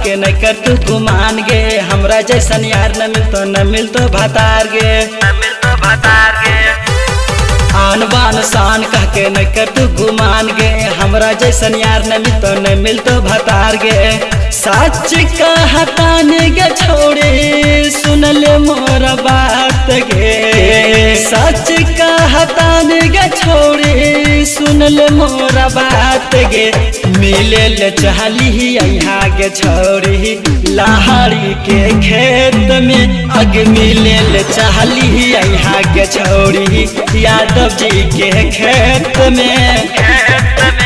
के नहीं कर तू गुमान गे, हमरा जैसन यार न मिलतो भतार गे, आन बान शान कह के नहीं कर तू गुमान गे, हमरा जैसन यार न मिलतो भतार गे। सच कहतान गे छोड़ी सुन ले मोर बात गे, सच कहतान गे छोड़ी सुन ले मोर बात गे। मिले ले चहली यहाँ गे छोड़ी लहाड़ी के खेत में, अग मिले ले चहली यहाँ गे छोड़ी यादव जी के खेत में।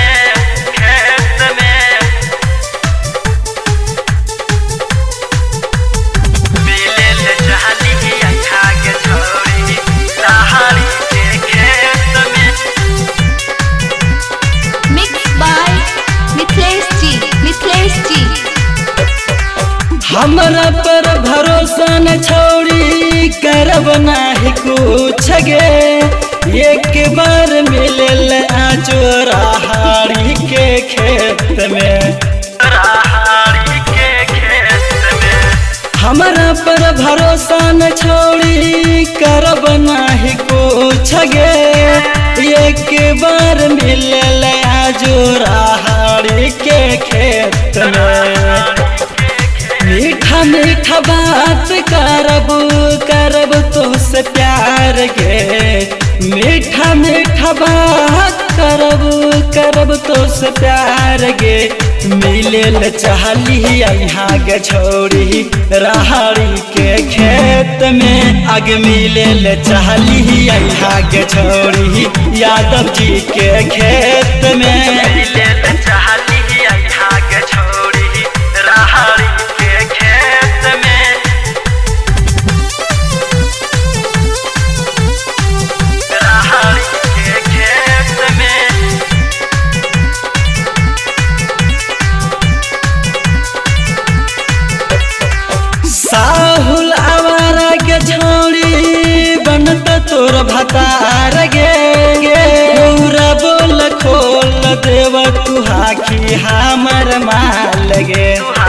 हमरा पर भरोसा न छोड़ी करब नाही कुछ गे, एक बार मिलल चोराहाड़ी के खेत में, हमरा पर भरोसा न छोड़ी करब नाही कुछ गे, एक बार मिलल चोराहाड़ी के खेत में। मीठा मीठा बात करब तो से प्यार गे, मीठा मीठा बात करब तो से प्यार गे। मिले चहली यहाँ गे छोड़ी राहड़ी के खेत में, अग मिले चहली यहाँ गे छोड़ी यादव जी के खेत में। मिले चहली यहाँ गे छोड़ी राहड़ी साहुल आवारा के छोड़ी बनत तोर भतार गे, पूरा बोल खोल देव तू हाखी हमर माल गे,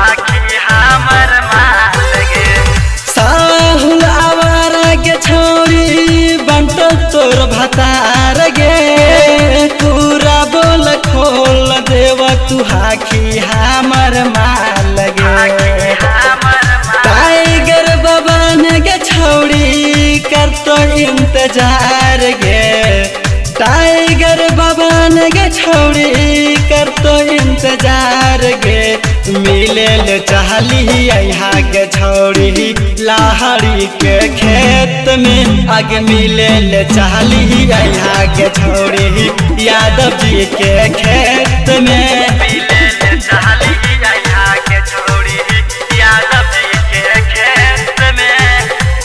साहुल आवारा के छोड़ी बनत तोर भतार गे, पूरा बोल खोल देव तू हाखी हमर माल गे। टाइगर बबन गे छोड़ी कर तो इंतजार गे, टाइगर बबन गे छोड़ी कर तो इंतजार गे। मिले चहली यहाँ गे छोड़ी लहाड़ी के खेत में, आगे मिले चहली यहाँ गे छोड़ी यादव जी के खेत में। मिले चहली यहाँ गे छोड़ी यादव जी के खेत में।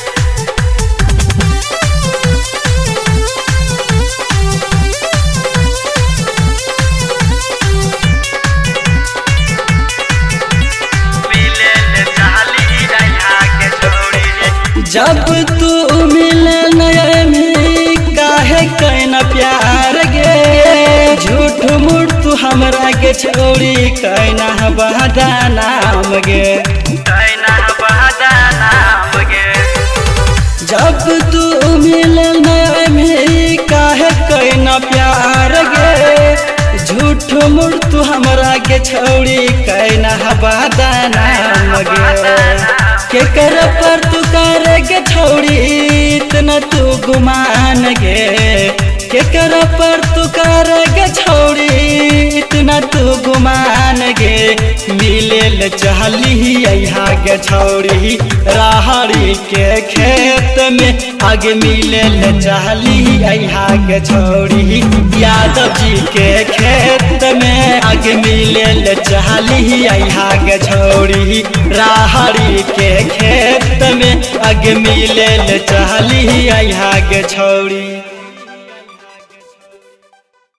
जब तू मिले नए में काहे कहना प्यार गे, झूठ मूठ तू हमरा के छोड़ी कहना बहदा नाम गे, जब तू मिले नए में काहे कहना प्यार गे, झूठ मूठ तू हमरा के छोड़ी कहना बहदा नाम गे। के कर पर तू कर गे छोड़ी इतना तू गुमान गे, के कर पर तू कर गे छोड़ी इतना तू गुमान गे। मिले चहली यहाँ गे छोड़ी राहड़ी के खेत में, आगे मिले चहली यहाँ गे छोड़ी यादव जी के खेत में, आगे मिले चहली यहाँ गे छोड़ी राहड़ी के खेत में, आगे मिले चहली यहाँ गे छोड़ी।